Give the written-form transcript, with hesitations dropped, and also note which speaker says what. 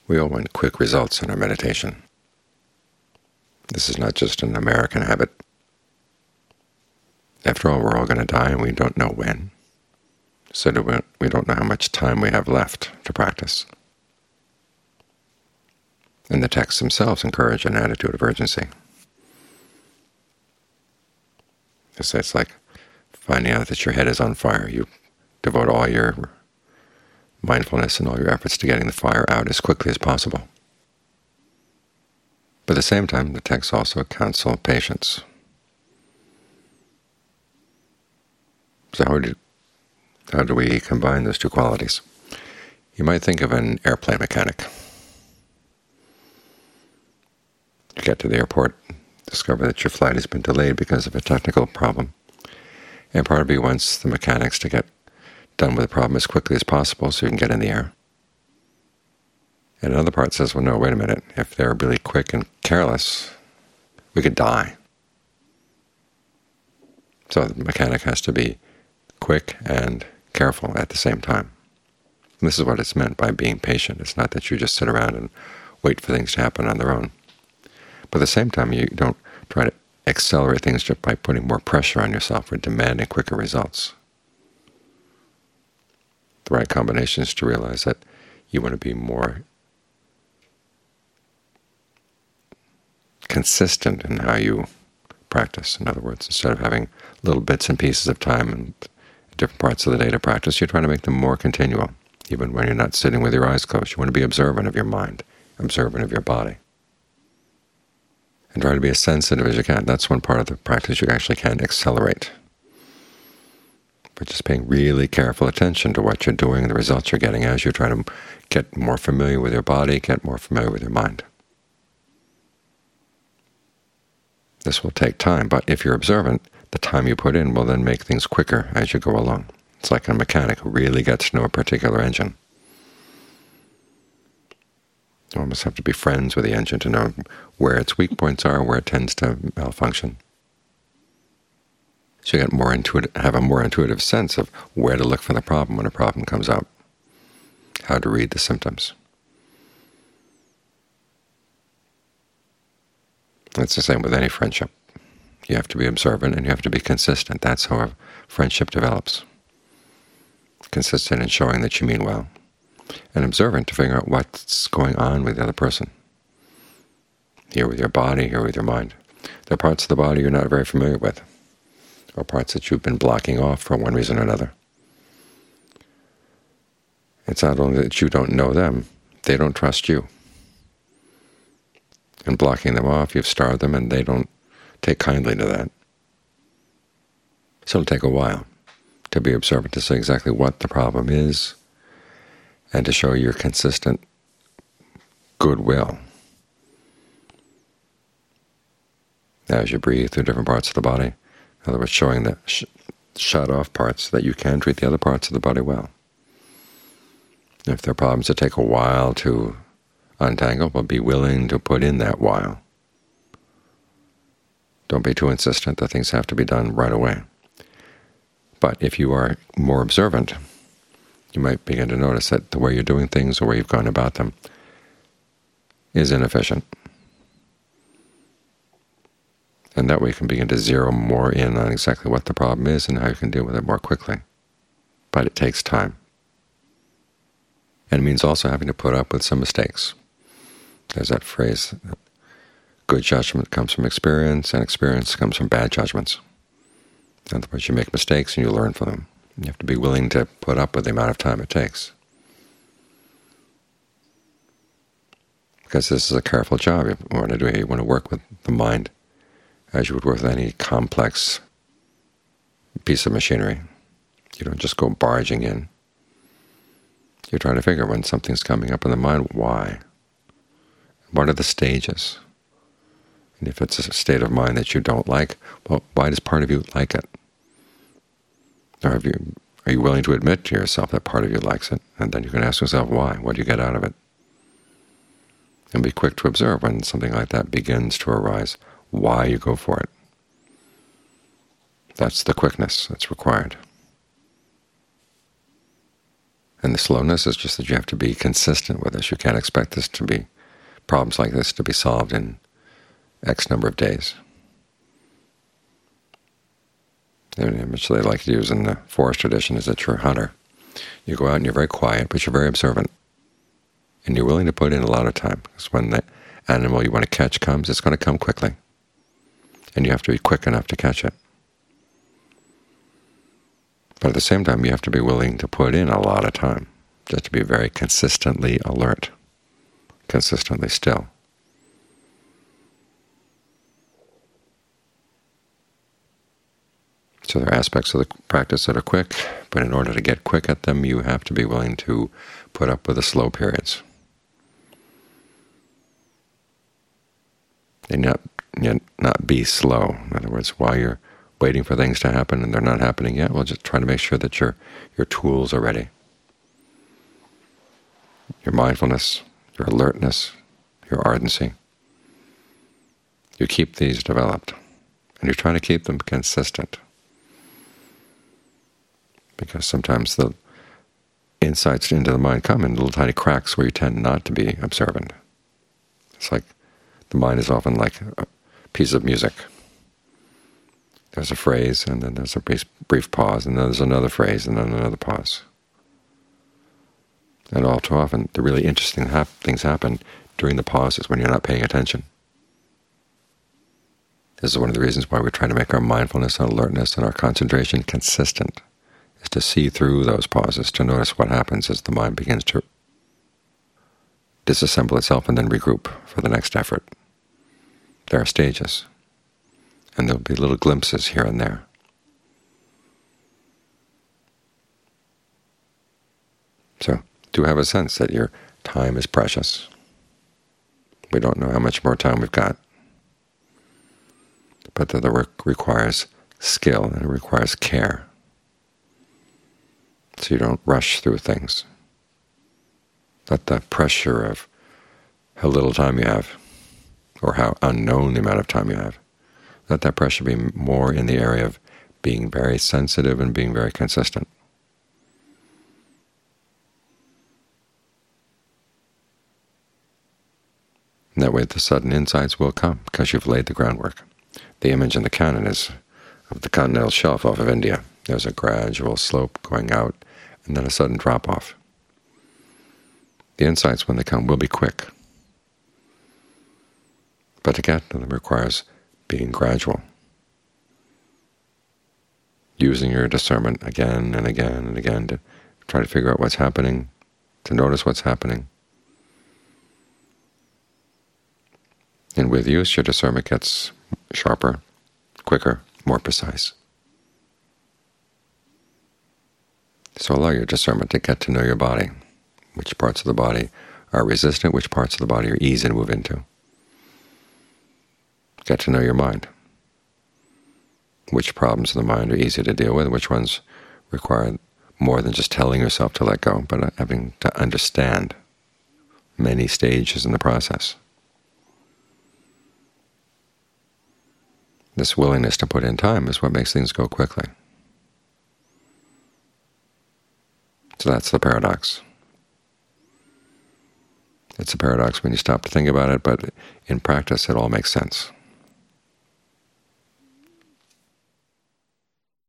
Speaker 1: We all want quick results in our meditation. This is not just an American habit. After all, we're all going to die, and we don't know when. So we don't know how much time we have left to practice. And the texts themselves encourage an attitude of urgency. It's like finding out that your head is on fire. You devote all your mindfulness and all your efforts to getting the fire out as quickly as possible. But at the same time, the texts also counsel patience. So how do we combine those two qualities? You might think of an airplane mechanic. You get to the airport, discover that your flight has been delayed because of a technical problem, and part of you wants the mechanics to get done with the problem as quickly as possible so you can get in the air. And another part says, well, no, wait a minute. If they're really quick and careless, we could die. So the mechanic has to be quick and careful at the same time. And this is what it's meant by being patient. It's not that you just sit around and wait for things to happen on their own. But at the same time, you don't try to accelerate things just by putting more pressure on yourself or demanding quicker results. The right combination is to realize that you want to be more consistent in how you practice. In other words, instead of having little bits and pieces of time and different parts of the day to practice, you're trying to make them more continual. Even when you're not sitting with your eyes closed, you want to be observant of your mind, observant of your body, and try to be as sensitive as you can. That's one part of the practice you actually can accelerate. But just paying really careful attention to what you're doing and the results you're getting as you try to get more familiar with your body, get more familiar with your mind. This will take time, but if you're observant, the time you put in will then make things quicker as you go along. It's like a mechanic who really gets to know a particular engine. You almost have to be friends with the engine to know where its weak points are, where it tends to malfunction. So you have a more intuitive sense of where to look for the problem when a problem comes up, how to read the symptoms. It's the same with any friendship. You have to be observant and you have to be consistent. That's how a friendship develops. Consistent in showing that you mean well, and observant to figure out what's going on with the other person. Here with your body, here with your mind. There are parts of the body you're not very familiar with, or parts that you've been blocking off for one reason or another. It's not only that you don't know them, they don't trust you. And blocking them off, you've starved them, and they don't take kindly to that. So it'll take a while to be observant, to say exactly what the problem is, and to show your consistent goodwill as you breathe through different parts of the body. In other words, showing the shut-off parts that you can treat the other parts of the body well. If there are problems that take a while to untangle, but be willing to put in that while. Don't be too insistent that things have to be done right away. But if you are more observant, you might begin to notice that the way you're doing things, the way you've gone about them, is inefficient. And that way you can begin to zero more in on exactly what the problem is and how you can deal with it more quickly. But it takes time. And it means also having to put up with some mistakes. There's that phrase, good judgment comes from experience, and experience comes from bad judgments. In other words, you make mistakes and you learn from them. You have to be willing to put up with the amount of time it takes. Because this is a careful job you want to do. You want to work with the mind as you would work with any complex piece of machinery. You don't just go barging in. You're trying to figure when something's coming up in the mind, why? What are the stages? And if it's a state of mind that you don't like, well, why does part of you like it? Or are you willing to admit to yourself that part of you likes it? And then you can ask yourself why. What do you get out of it? And be quick to observe when something like that begins to arise, why you go for it. That's the quickness that's required. And the slowness is just that you have to be consistent with this. You can't expect problems like this to be solved in X number of days. The image they like to use in the forest tradition is that you're a hunter. You go out and you're very quiet, but you're very observant. And you're willing to put in a lot of time, because when the animal you want to catch comes, it's going to come quickly. And you have to be quick enough to catch it. But at the same time, you have to be willing to put in a lot of time, just to be very consistently alert, consistently still. So there are aspects of the practice that are quick, but in order to get quick at them, you have to be willing to put up with the slow periods. And yet not be slow. In other words, while you're waiting for things to happen and they're not happening yet, well, just try to make sure that your tools are ready. Your mindfulness, your alertness, your ardency. You keep these developed, and you're trying to keep them consistent. Because sometimes the insights into the mind come in little tiny cracks where you tend not to be observant. It's like the mind is often like a piece of music. There's a phrase, and then there's a brief pause, and then there's another phrase, and then another pause. And all too often, the really interesting things happen during the pauses when you're not paying attention. This is one of the reasons why we try to make our mindfulness and alertness and our concentration consistent, is to see through those pauses, to notice what happens as the mind begins to disassemble itself and then regroup for the next effort. There are stages, and there'll be little glimpses here and there. So do have a sense that your time is precious. We don't know how much more time we've got, but that the work requires skill and it requires care, so you don't rush through things. Let the pressure of how little time you have, or how unknown the amount of time you have, let that pressure be more in the area of being very sensitive and being very consistent. And that way the sudden insights will come, because you've laid the groundwork. The image in the canon is of the continental shelf off of India. There's a gradual slope going out, and then a sudden drop-off. The insights, when they come, will be quick. But to get to them requires being gradual, using your discernment again and again and again to try to figure out what's happening, to notice what's happening. And with use, your discernment gets sharper, quicker, more precise. So allow your discernment to get to know your body, which parts of the body are resistant, which parts of the body are easy to move into. Get to know your mind, which problems of the mind are easy to deal with, which ones require more than just telling yourself to let go, but having to understand many stages in the process. This willingness to put in time is what makes things go quickly. So that's the paradox. It's a paradox when you stop to think about it, but in practice it all makes sense.